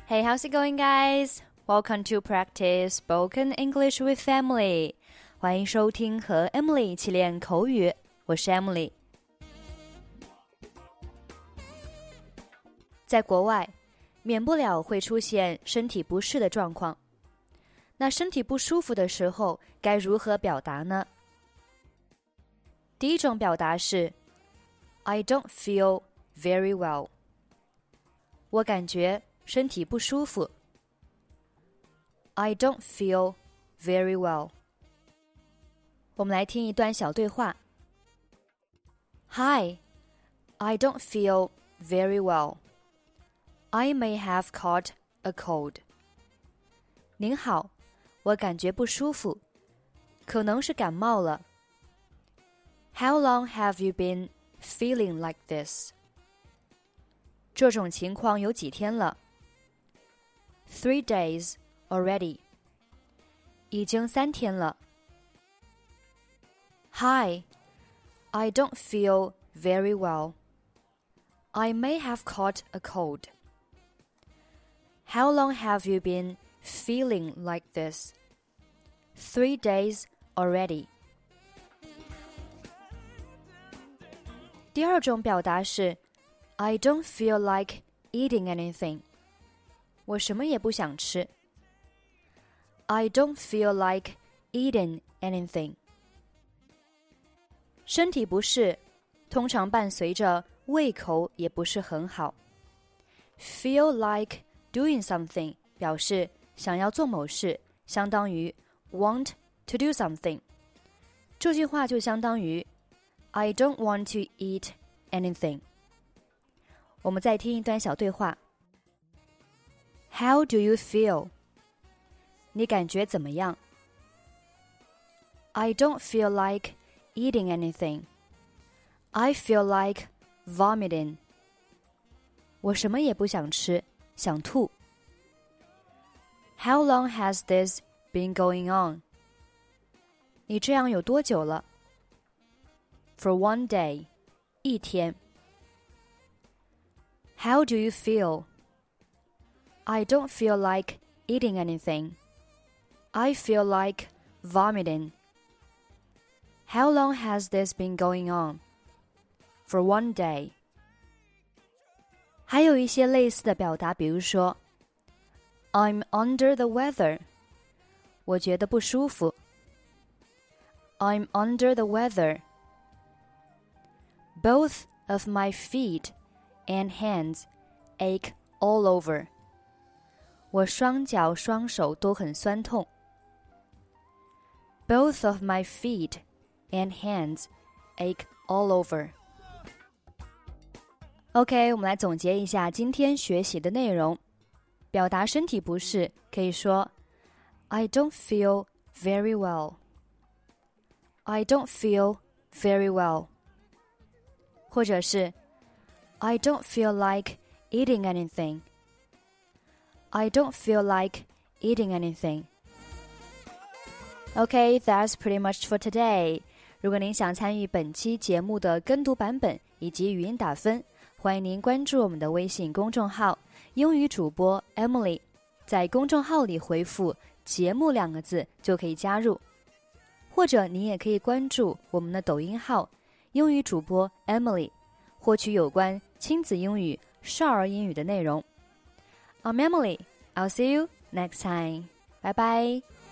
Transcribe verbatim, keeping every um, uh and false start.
Hey, how's it going, guys? Welcome to practice spoken English with Emily. 欢迎收听和 Emily 一起练口语，我是 Emily。在国外，免不了会出现身体不适的状况。那身体不舒服的时候，该如何表达呢？第一种表达是 I don't feel very well. 我感觉身体不舒服。I don't feel very well. 我们来听一段小对话。Hi, I don't feel very well. I may have caught a cold. 您好，我感觉不舒服，可能是感冒了。How long have you been feeling like this? 这种情况有几天了？Three days already. 已经三天了。Hi, I don't feel very well. I may have caught a cold. How long have you been feeling like this? Three days already. 第二种表达是 I don't feel like eating anything.我什么也不想吃。I don't feel like eating anything. 身体不适，通常伴随着胃口也不是很好。Feel like doing something 表示想要做某事，相当于 want to do something. 这句话就相当于 I don't want to eat anything. 我们再听一段小对话。How do you feel? 你感觉怎么样？ I don't feel like eating anything. I feel like vomiting. 我什么也不想吃，想吐。How long has this been going on? 你这样有多久了？ For one day. 一天。How do you feel?I don't feel like eating anything. I feel like vomiting. How long has this been going on? For one day. 还有一些类似的表达，比如说 I'm under the weather. 我觉得不舒服。I'm under the weather. Both of my feet and hands ache all over.我双脚双手都很酸痛。Both of my feet and hands ache all over. OK, 我们来总结一下今天学习的内容。表达身体不适可以说 I don't feel very well. I don't feel very well. 或者是 I don't feel like eating anything.I don't feel like eating anything. Okay, that's pretty much for today. 如果您想参与本期节目的跟读版本以及语音打分，欢迎您关注我们的微信公众号英语主播 Emily， 在公众号里回复节目两个字就可以加入。或者您也可以关注我们的抖音号英语主播 Emily， 获取有关亲子英语、少儿英语的内容。I'm Emily. I'll see you next time. Bye bye.